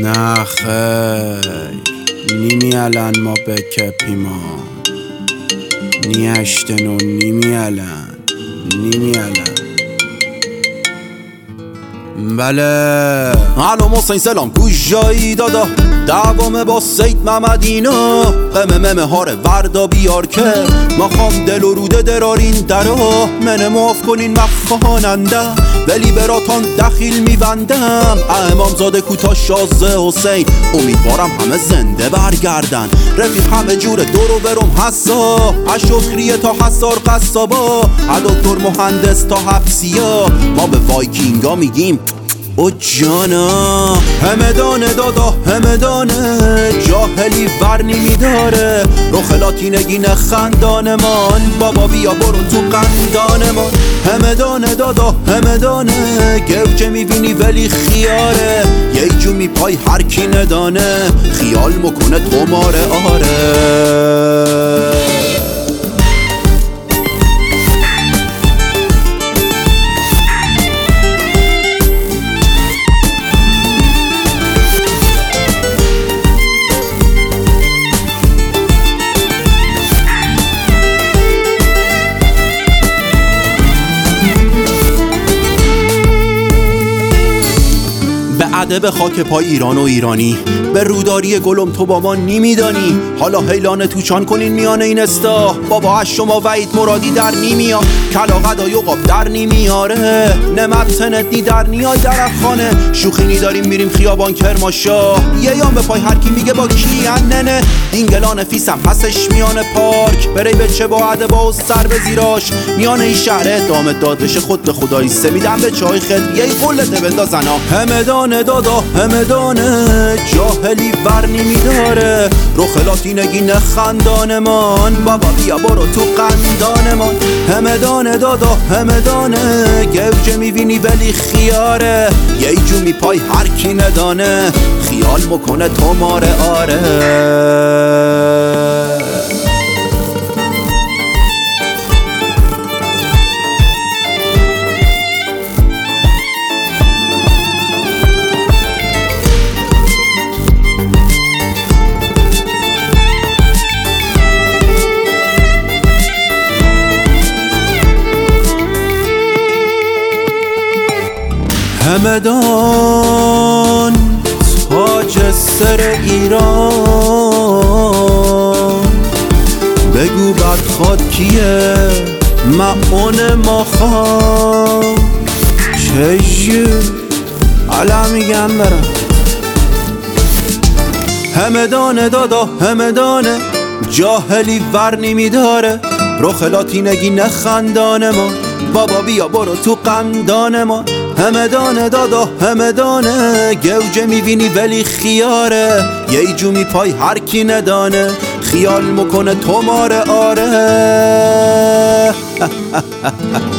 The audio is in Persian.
نه خیر نمیالن ما بکپیما نیشتن و نمیالن بله الو محسن سلام کجایی دادا دوامه با سید محمدینا قمه هاره وردا بیار که ما خام دل و روده درارین درا منه معاف کنین مخاننده ولی براتان دخیل میبندم امامزاده کوتا شازه حسین امیدوارم همه زنده برگردن رفیق همه جور دورو برم حسا اشکریه تا حسار قصابا دکتر مهندس تا حبسیا ما به وایکینگا میگیم او جانا همدانه دادا همدانه جاهلی ور نمیداره رخ لاتینگی خندانمان بابا بیا برون تو قندانمان همدانه دادا همدانه گوجه میبینی ولی خیاره یه جو میپای هر کی ندانه خیال مکنه تو ماره آره به خاک پای ایران و ایرانی به روداری گلم تو با ما نمیدانی حالا حیلان توچان کنین میانه این استا بابا از شما وحید مرادی در نیمیا کلا قدای و قاب در نمیاره نمت سنتنی در نیای در خانه شوخی نداریم میریم خیابان کرماشا یه یام به پای هر کی میگه با کی ننه دینگلان فیسم پسش میانه پارک بری به چه با ادبا و سر به زیراش میانه این شهر دامت داد بشه خود به خدایی سمیدم به چای خد یه قلته بندازنا همدانه دادا همدانه جاهلی ور نمیداره رخ لاتینگی نخندانمان بابا بیا برو تو قندانمان همدانه دادا همدانه گوجه میبینی ولی خیاره یه جو میپای هر کی ندانه خیال مکنه تو ماره آره همدان تاج سر ایران بگو بدخواد کیه معون ما خان چجور علا میگم برم همدانه دادا همدانه جاهلی ور نمیداره رخ لاتینگی نخندانه ما بابا بیا برو تو قندانه ما همدانه دادا همدانه گوجه میبینی ولی خیاره یه جو میپای هر کی ندانه خیال مکنه تو ماره آره